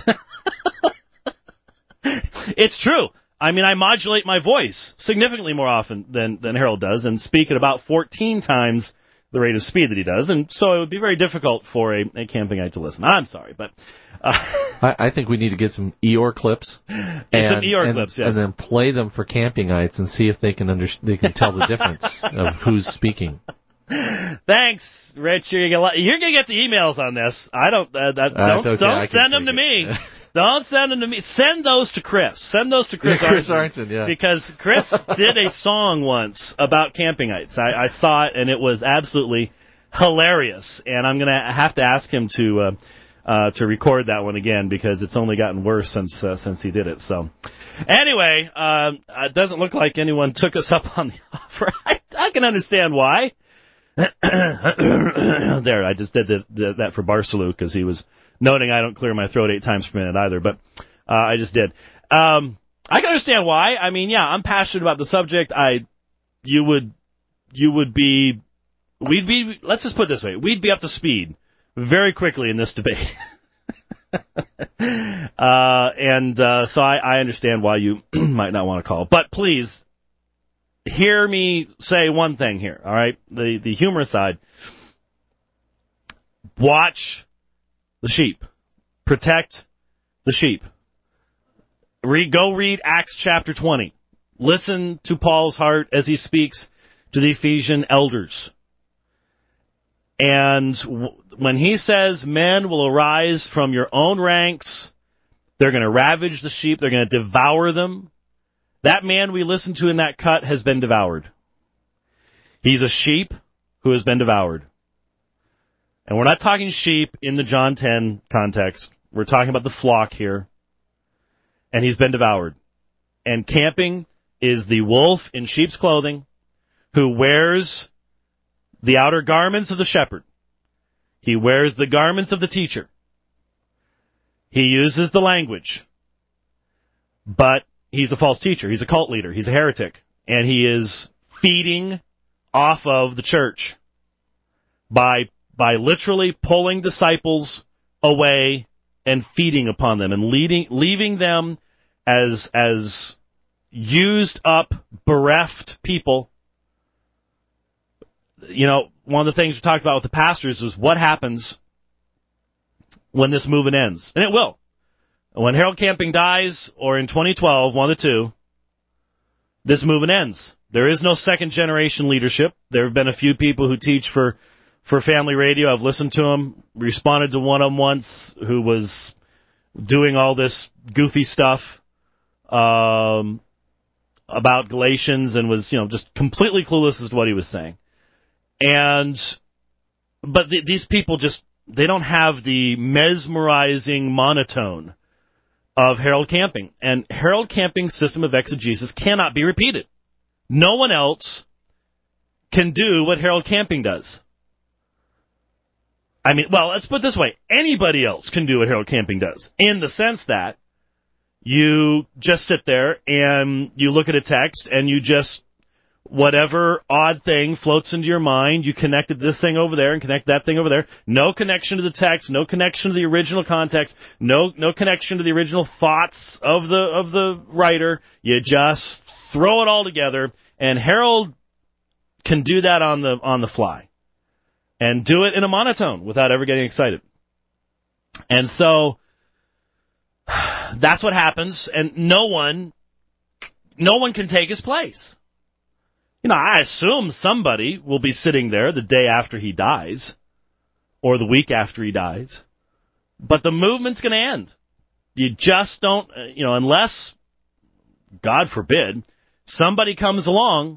B: It's true. I mean, I modulate my voice significantly more often than Harold does and speak at about 14 times the rate of speed that he does, and so it would be very difficult for a campingite to listen. I'm sorry, but
A: I think we need to get some Eeyore clips,
B: some Eeyore clips, yes,
A: and then play them for campingites and see if they can tell the difference of who's speaking.
B: Thanks, Rich. You're gonna get the emails on this. Don't send them to me. Don't send them to me. Send those to Chris. Send those to Chris
A: Arnson, yeah.
B: Because Chris did a song once about campingites. I saw it, and it was absolutely hilarious. And I'm going to have to ask him to record that one again because it's only gotten worse since he did it. So, anyway, it doesn't look like anyone took us up on the offer. I can understand why. There, I just did that for Barcelou because he was noting I don't clear my throat 8 times per minute either, but I just did. I can understand why. I mean, yeah, I'm passionate about the subject. Let's just put it this way, we'd be up to speed very quickly in this debate. So I understand why you might not want to call. But please, hear me say one thing here, all right? The humor side. Watch the sheep. Protect the sheep. Go read Acts chapter 20. Listen to Paul's heart as he speaks to the Ephesian elders. And when he says men will arise from your own ranks, they're going to ravage the sheep, they're going to devour them. That man we listened to in that cut has been devoured. He's a sheep who has been devoured. And we're not talking sheep in the John 10 context. We're talking about the flock here. And he's been devoured. And camping is the wolf in sheep's clothing who wears the outer garments of the shepherd. He wears the garments of the teacher. He uses the language. But he's a false teacher. He's a cult leader. He's a heretic. And he is feeding off of the church. by literally pulling disciples away and feeding upon them and leaving them as used up, bereft people. You know, one of the things we talked about with the pastors was what happens when this movement ends. And it will. When Harold Camping dies, or in 2012, one of the two, this movement ends. There is no second-generation leadership. There have been a few people who teach for Family Radio. I've listened to them, responded to one of them once who was doing all this goofy stuff about Galatians and was, just completely clueless as to what he was saying. But these people they don't have the mesmerizing monotone of Harold Camping. And Harold Camping's system of exegesis cannot be repeated. No one else can do what Harold Camping does. I mean, well, let's put it this way. Anybody else can do what Harold Camping does, in the sense that you just sit there and you look at a text and you just, whatever odd thing floats into your mind, you connected this thing over there and connect that thing over there. No connection to the text, no connection to the original context, no connection to the original thoughts of the writer. You just throw it all together, and Harold can do that on the fly and do it in a monotone without ever getting excited. And so that's what happens, and no one can take his place. I assume somebody will be sitting there the day after he dies, or the week after he dies, but the movement's going to end. You just don't, unless, God forbid, somebody comes along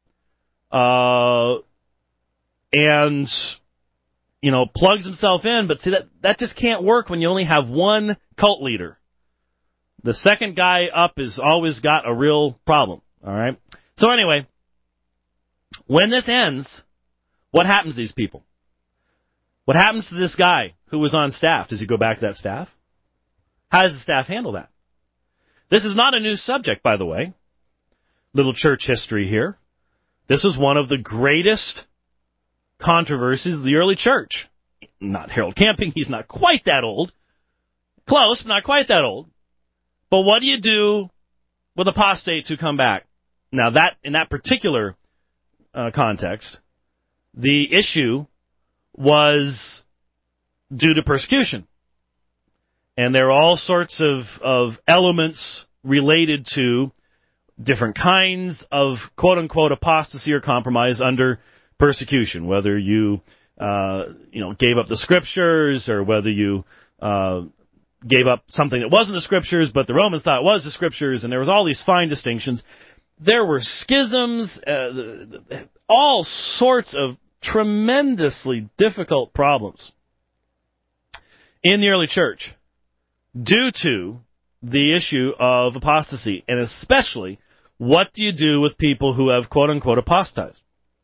B: and plugs himself in. But see, that just can't work when you only have one cult leader. The second guy up has always got a real problem. All right. So anyway, when this ends, what happens to these people? What happens to this guy who was on staff? Does he go back to that staff? How does the staff handle that? This is not a new subject, by the way. Little church history here. This was one of the greatest controversies of the early church. Not Harold Camping. He's not quite that old. Close, but not quite that old. But what do you do with apostates who come back? Now, that in that particular context, the issue was due to persecution. And there are all sorts of elements related to different kinds of quote-unquote apostasy or compromise under persecution, whether you gave up the scriptures, or whether you gave up something that wasn't the scriptures, but the Romans thought it was the scriptures, and there was all these fine distinctions. There were schisms, all sorts of tremendously difficult problems in the early church due to the issue of apostasy, and especially, what do you do with people who have quote-unquote apostatized?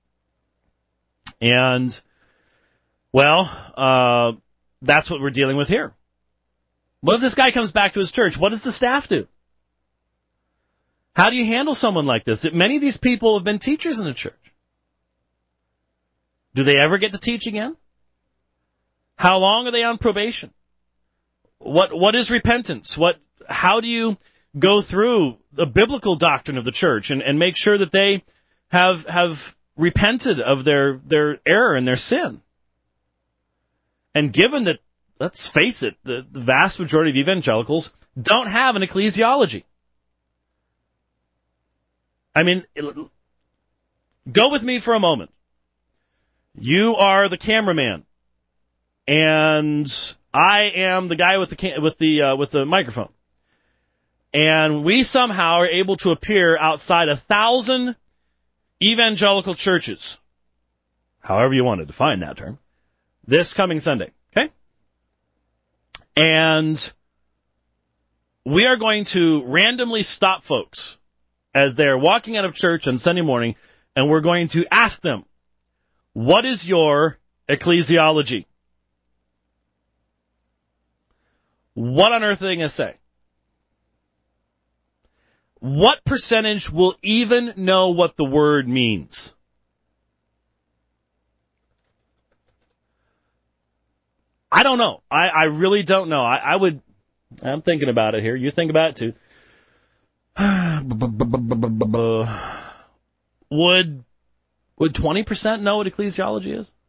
B: And, well, that's what we're dealing with here. What if this guy comes back to his church? What does the staff do? How do you handle someone like this? Many of these people have been teachers in the church. Do they ever get to teach again? How long are they on probation? What is repentance? How do you go through the biblical doctrine of the church and make sure that they have repented of their error and their sin? And given that, let's face it, the vast majority of evangelicals don't have an ecclesiology. I mean, go with me for a moment. You are the cameraman, and I am the guy with the microphone. And we somehow are able to appear outside 1,000 evangelical churches, however you want to define that term, this coming Sunday, okay? And we are going to randomly stop folks as they're walking out of church on Sunday morning, and we're going to ask them, what is your ecclesiology? What on earth are they going to say? What percentage will even know what the word means? I don't know. I really don't know. I'm thinking about it here. You think about it too. Would 20% know what ecclesiology is?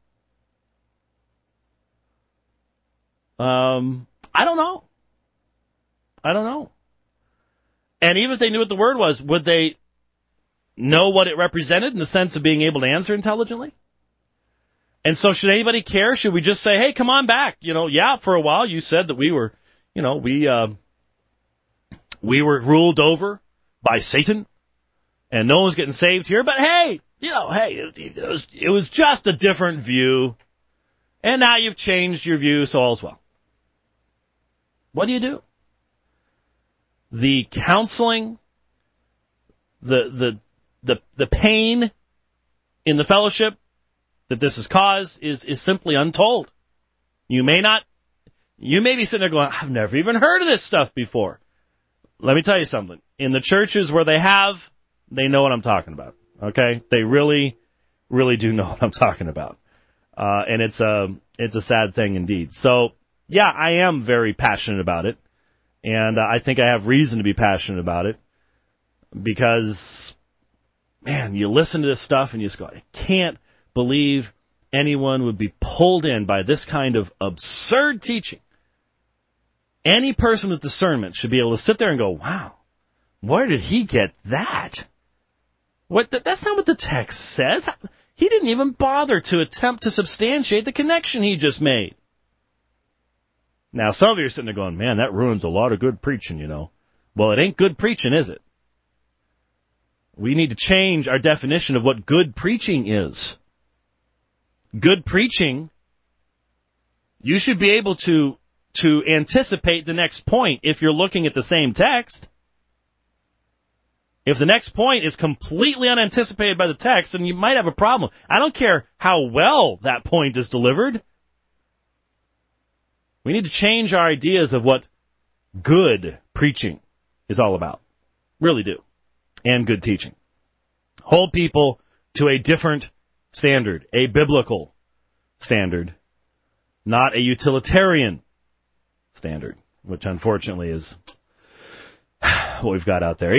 B: I don't know. And even if they knew what the word was, would they know what it represented in the sense of being able to answer intelligently? And so should anybody care? Should we just say, hey, come on back? For a while you said that we were, we were ruled over by Satan and no one's getting saved here. But hey, it was just a different view. And now you've changed your view, so all's well. What do you do? The counseling, the pain in the fellowship that this has caused is simply untold. You may be sitting there going, I've never even heard of this stuff before. Let me tell you something. In the churches where they know what I'm talking about. Okay? They really, really do know what I'm talking about. And it's a sad thing indeed. So, yeah, I am very passionate about it. And I think I have reason to be passionate about it. Because, man, you listen to this stuff and you just go, I can't believe anyone would be pulled in by this kind of absurd teaching. Any person with discernment should be able to sit there and go, wow, where did he get that? That's not what the text says. He didn't even bother to attempt to substantiate the connection he just made. Now, some of you are sitting there going, man, that ruins a lot of good preaching, Well, it ain't good preaching, is it? We need to change our definition of what good preaching is. Good preaching, you should be able to anticipate the next point if you're looking at the same text. If the next point is completely unanticipated by the text, then you might have a problem. I don't care how well that point is delivered. We need to change our ideas of what good preaching is all about. Really do. And good teaching. Hold people to a different standard, a biblical standard, not a utilitarian standard, which unfortunately is what we've got out there.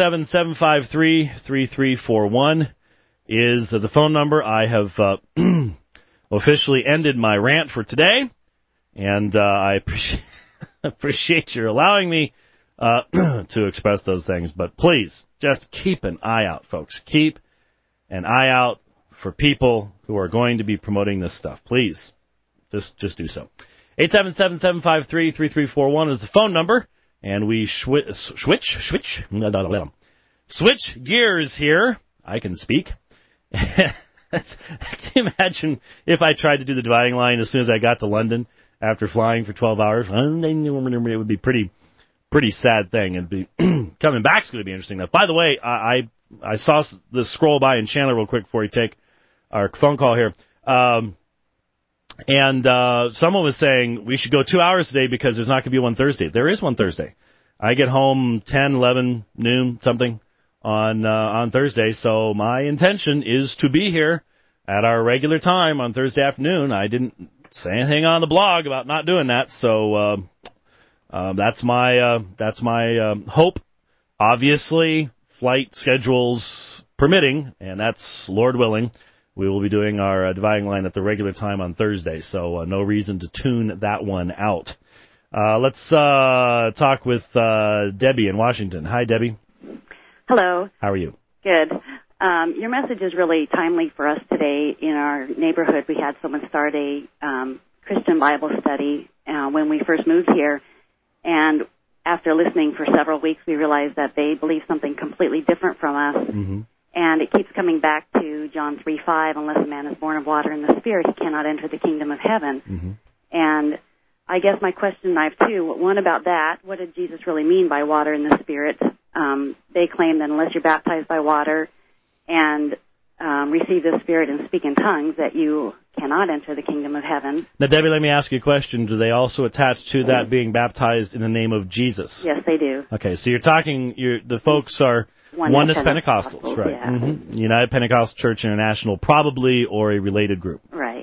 B: 877-753-3341 is the phone number. I have officially ended my rant for today, and I appreciate your allowing me to express those things. But please, just keep an eye out, folks. Keep an eye out for people who are going to be promoting this stuff. Please, just do so. 877-753-3341 is the phone number, and we switch gears here. I can speak. Can you imagine if I tried to do the dividing line as soon as I got to London after flying for 12 hours? It would be pretty sad thing. It'd be coming back's going to be interesting. Now, by the way, I saw this scroll by in Chandler real quick before we take our phone call here. And someone was saying we should go 2 hours today because there's not going to be one Thursday. There is one Thursday. I get home 10, 11, noon, something on Thursday. So my intention is to be here at our regular time on Thursday afternoon. I didn't say anything on the blog about not doing that. So that's my hope. Obviously, flight schedules permitting, and that's Lord willing. We will be doing our dividing line at the regular time on Thursday, so no reason to tune that one out. Let's talk with Debbie in Washington. Hi, Debbie.
H: Hello.
B: How are you?
H: Good. Your message is really timely for us today. In our neighborhood, we had someone start a Christian Bible study when we first moved here, and after listening for several weeks, we realized that they believe something completely different from us. Mm-hmm. And it keeps coming back to John 3:5, unless a man is born of water and the Spirit, he cannot enter the kingdom of heaven. Mm-hmm. And I guess my question, I have two. One about that, what did Jesus really mean by water and the Spirit? They claim that unless you're baptized by water and receive the Spirit and speak in tongues, that you cannot enter the kingdom of heaven.
B: Now, Debbie, let me ask you a question. Do they also attach to that being baptized in the name of Jesus?
H: Yes, they do.
B: Okay, so the folks are Oneness Pentecostals, right?
H: Yeah.
B: Mm-hmm. United Pentecostal Church International, probably, or a related group.
H: Right.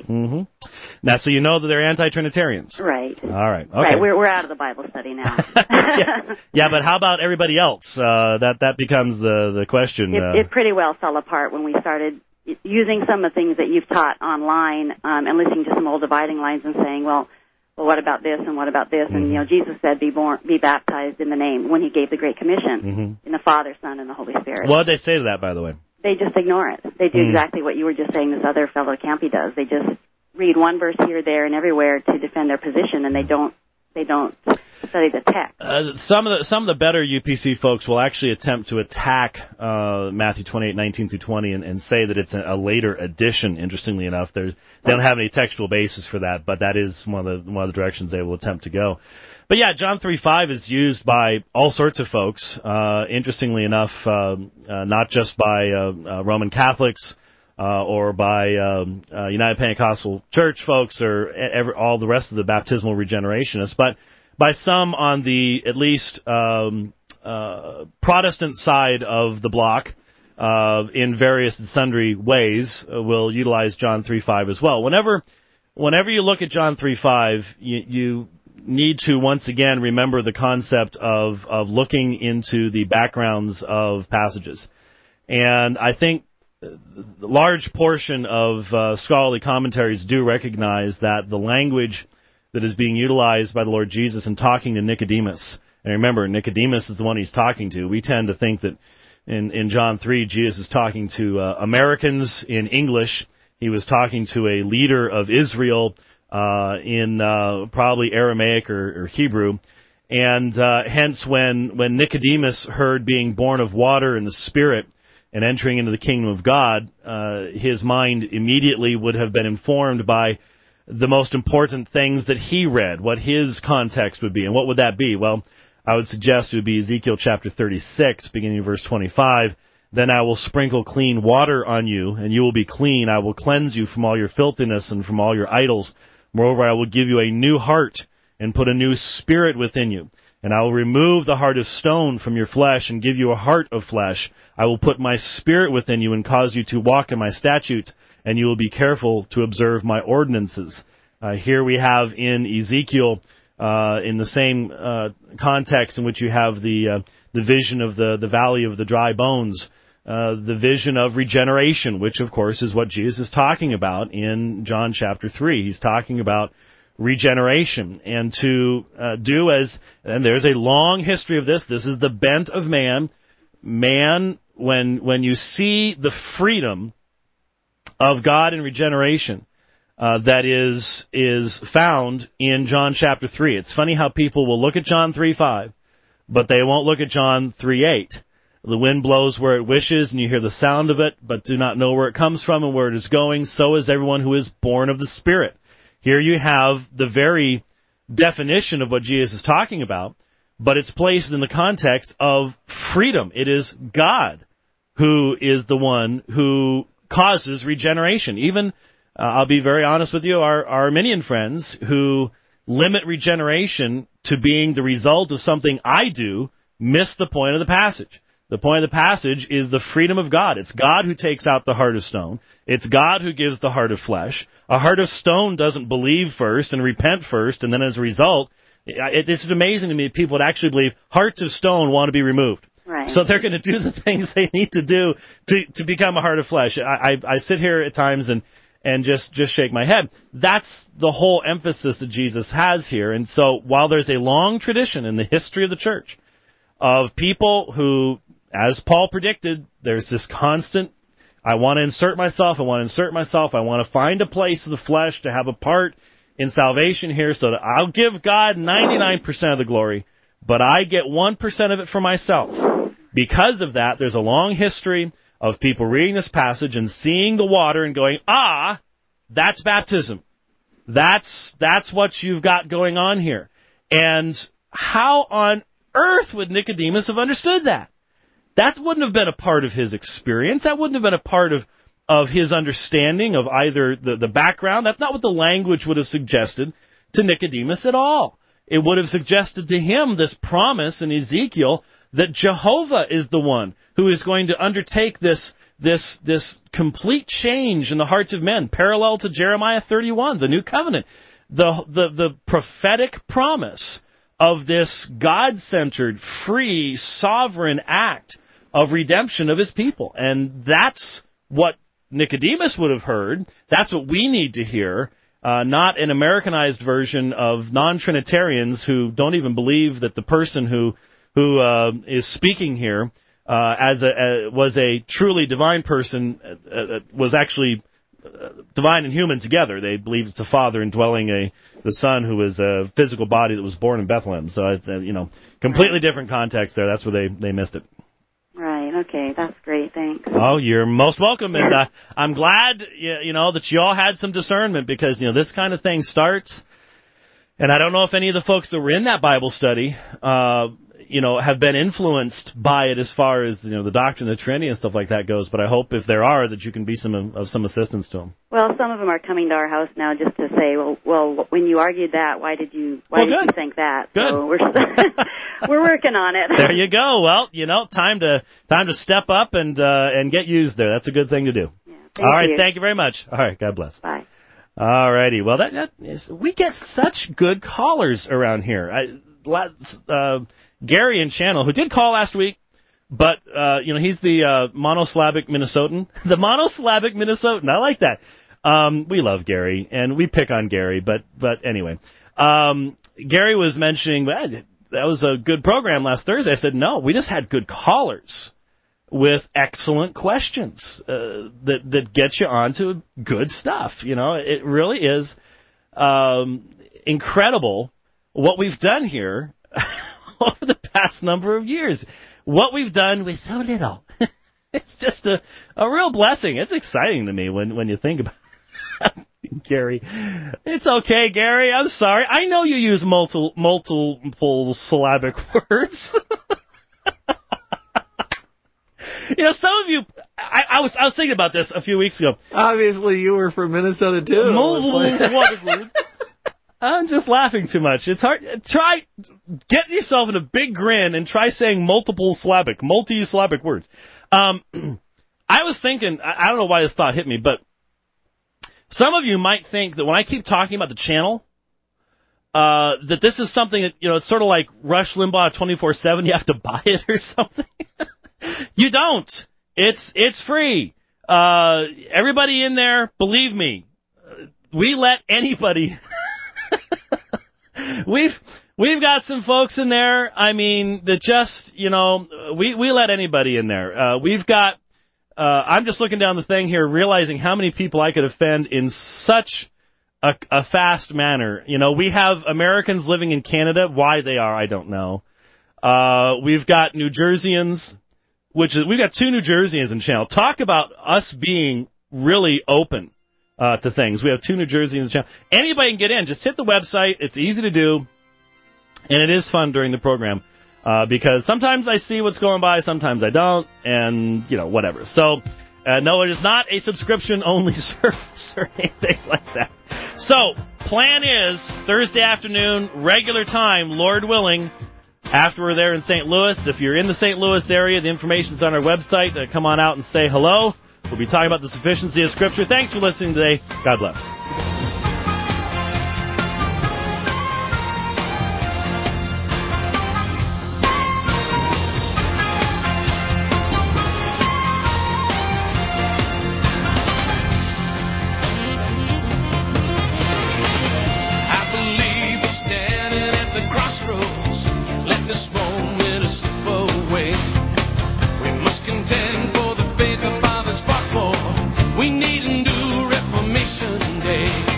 B: Mm-hmm. Now, so you know that they're anti-Trinitarians.
H: Right.
B: All right. Okay.
H: Right. We're out of the Bible study now.
B: yeah, but how about everybody else? That becomes the question.
H: It pretty well fell apart when we started using some of the things that you've taught online and listening to some old dividing lines and saying, well, what about this and what about this? And, Jesus said, be baptized in the name when he gave the Great Commission in the Father, Son, and the Holy Spirit.
B: What did they say to that, by the way?
H: They just ignore it. They do exactly what you were just saying this other fellow Campy does. They just read one verse here, there, and everywhere to defend their position, and they don't study the text.
B: Some of the better UPC folks will actually attempt to attack Matthew 28:19 through 20 and say that it's a later addition. Interestingly enough, they don't have any textual basis for that, but that is one of the directions they will attempt to go. But yeah, John 3:5 is used by all sorts of folks. Interestingly enough, not just by Roman Catholics or by United Pentecostal Church folks or all the rest of the baptismal regenerationists, but by some on the at least Protestant side of the block in various and sundry ways will utilize John 3:5 as well. Whenever you look at John 3:5, you need to once again remember the concept of looking into the backgrounds of passages. And I think a large portion of scholarly commentaries do recognize that the language that is being utilized by the Lord Jesus in talking to Nicodemus, and remember, Nicodemus is the one he's talking to. We tend to think that in John 3, Jesus is talking to Americans in English. He was talking to a leader of Israel in probably Aramaic or Hebrew. And hence, when Nicodemus heard being born of water and the Spirit and entering into the kingdom of God, his mind immediately would have been informed by the most important things that he read, what his context would be. And what would that be? Well, I would suggest it would be Ezekiel chapter 36, beginning in verse 25. Then I will sprinkle clean water on you, and you will be clean. I will cleanse you from all your filthiness and from all your idols. Moreover, I will give you a new heart and put a new spirit within you. And I will remove the heart of stone from your flesh and give you a heart of flesh. I will put my spirit within you and cause you to walk in my statutes, and you will be careful to observe my ordinances. Here we have in Ezekiel, in the same context in which you have the vision of the valley of the dry bones, the vision of regeneration, which of course is what Jesus is talking about in John chapter 3. He's talking about regeneration, and to do as, and there's a long history of this. This is the bent of man. Man, when you see the freedom of God in regeneration that is found in John chapter 3. It's funny how people will look at John 3:5, but they won't look at John 3:8. The wind blows where it wishes, and you hear the sound of it, but do not know where it comes from and where it is going. So is everyone who is born of the Spirit. Here you have the very definition of what Jesus is talking about, but it's placed in the context of freedom. It is God who is the one who causes regeneration. Even, I'll be very honest with you, our Arminian friends who limit regeneration to being the result of something I do miss the point of the passage. The point of the passage is the freedom of God. It's God who takes out the heart of stone. It's God who gives the heart of flesh. A heart of stone doesn't believe first and repent first, and then as a result, this is amazing to me. People would actually believe hearts of stone want to be removed.
H: Right.
B: So they're going to do the things they need to do to become a heart of flesh. I sit here at times and just shake my head. That's the whole emphasis that Jesus has here. And so while there's a long tradition in the history of the church of people who, as Paul predicted, there's this constant, I want to insert myself, I want to find a place of the flesh to have a part in salvation here so that I'll give God 99% of the glory, but I get 1% of it for myself. Because of that, there's a long history of people reading this passage and seeing the water and going, that's baptism. That's what you've got going on here. And how on earth would Nicodemus have understood that? That wouldn't have been a part of his experience. That wouldn't have been a part of his understanding of either the background. That's not what the language would have suggested to Nicodemus at all. It would have suggested to him this promise in Ezekiel that Jehovah is the one who is going to undertake this this complete change in the hearts of men, parallel to Jeremiah 31, the new covenant, the prophetic promise of this God-centered, free, sovereign act of redemption of his people. And that's what Nicodemus would have heard. That's what we need to hear, not an Americanized version of non-Trinitarians who don't even believe that the person who is speaking here was a truly divine person, was actually divine and human together. They believe it's the Father indwelling the Son who is a physical body that was born in Bethlehem. So it's completely different context there. That's where they missed it.
H: Right. Okay. That's great. Thanks.
B: Oh, you're most welcome, and I'm glad that you all had some discernment, because this kind of thing starts. And I don't know if any of the folks that were in that Bible study, have been influenced by it as far as the doctrine of the Trinity and stuff like that goes. But I hope if there are, that you can be of some assistance to them.
H: Well, some of them are coming to our house now just to say, well, when you argued that, why did you think that?
B: Good.
H: So we're working on it.
B: There you go. Well, time to step up and get used there. That's a good thing to do.
H: Yeah,
B: all right. Thank you very much. All right. God bless.
H: Bye.
B: All righty. Well, we get such good callers around here. Gary in Channel, who did call last week, but he's the monosyllabic Minnesotan. The monosyllabic Minnesotan. I like that. We love Gary, and we pick on Gary, but anyway. Gary was mentioning that was a good program last Thursday. I said, no, we just had good callers with excellent questions that get you onto good stuff. It really is incredible what we've done here over the past number of years. What we've done with so little. It's just a real blessing. It's exciting to me when you think about it. Gary. It's okay, Gary. I'm sorry. I know you use multiple syllabic words. Some of you, I was thinking about this a few weeks ago.
A: Obviously, you were from Minnesota, too.
B: Multiple syllabic words. I'm just laughing too much. It's hard. Get yourself in a big grin and try saying multi-syllabic words. I was thinking, I don't know why this thought hit me, but some of you might think that when I keep talking about the channel, that this is something that, it's sort of like Rush Limbaugh 24/7. You have to buy it or something. You don't. It's free. Everybody in there, believe me, we let anybody. We've got some folks in there, that just, we let anybody in there. We've got, I'm just looking down the thing here, realizing how many people I could offend in such a fast manner. We have Americans living in Canada. Why they are, I don't know. We've got New Jerseyans, we've got 2 New Jerseyans in channel. Talk about us being really open to things. We have 2 New Jerseyans in channel. Anybody can get in. Just hit the website. It's easy to do, and it is fun during the program because sometimes I see what's going by, sometimes I don't, and, whatever. So, no, it is not a subscription-only service or anything like that. So, plan is Thursday afternoon, regular time, Lord willing, after we're there in St. Louis. If you're in the St. Louis area, the information's on our website. Come on out and say hello. We'll be talking about the sufficiency of Scripture. Thanks for listening today. God bless.
E: I believe we're standing at the crossroads. Let this moment slip away. We must contend for the faith of fathers fought for. We need a new Reformation Day.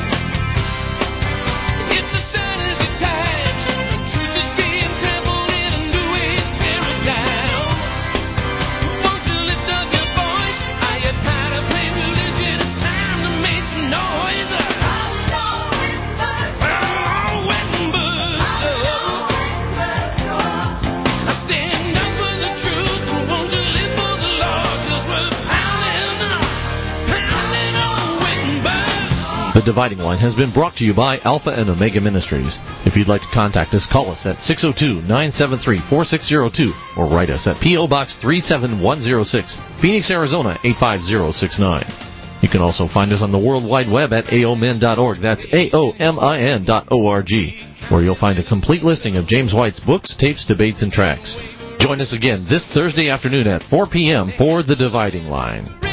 A: Dividing Line has been brought to you by Alpha and Omega Ministries. If you'd like to contact us, call us at 602-973-4602 or write us at P.O. Box 37106, Phoenix, Arizona 85069. You can also find us on the World Wide Web at aomin.org. That's aomin.org, where you'll find a complete listing of James White's books, tapes, debates, and tracts. Join us again this Thursday afternoon at 4 p.m. for The Dividing Line.